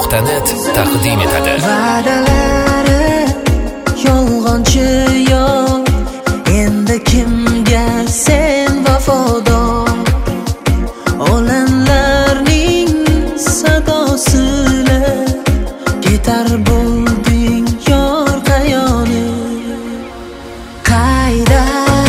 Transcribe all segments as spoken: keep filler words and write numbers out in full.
nuqta net taqdim etadi. Va'dalari yolg'onchi yo'q, endi kimga sen vafodor? Olamlarning sadosini ketar bo'lding yor qayoni. Qayda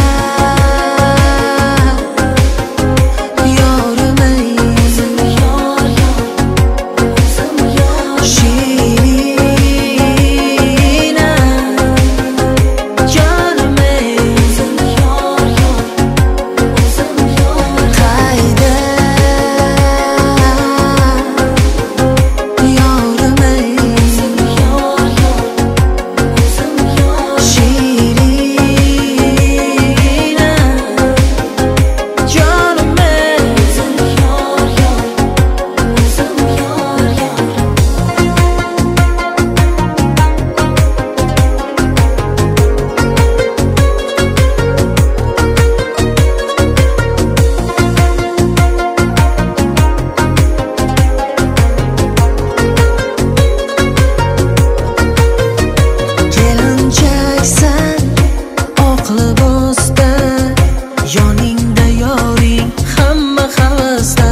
yoningda yoring hamma havasda,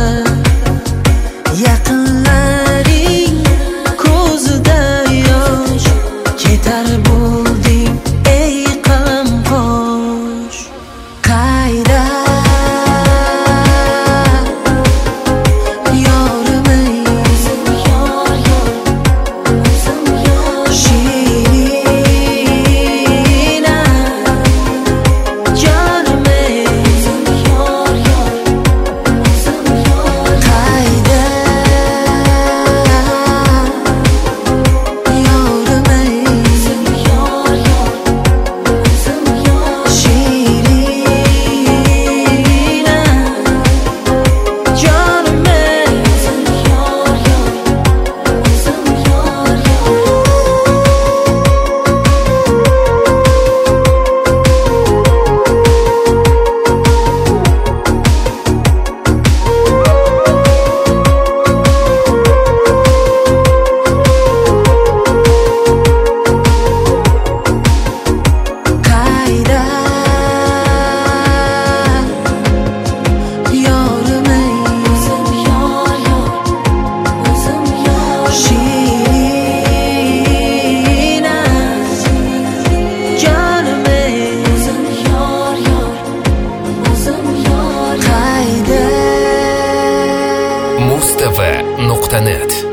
yaqinlaring ko'zida yosh, ketar bo'lding ey qalamqosh. Qayda yorim ey yor yor o'zim yor Shirina jonim ey yor yor o'zim yor. Qayda yorim ey yor yor o'zim yor Shirina jonim ey yor yor o'zim yor yor. Qayda yorim ey yor yor o'zim yor Shirina jonim ey yor yor o'zim yor. Qayda mustv nuqta net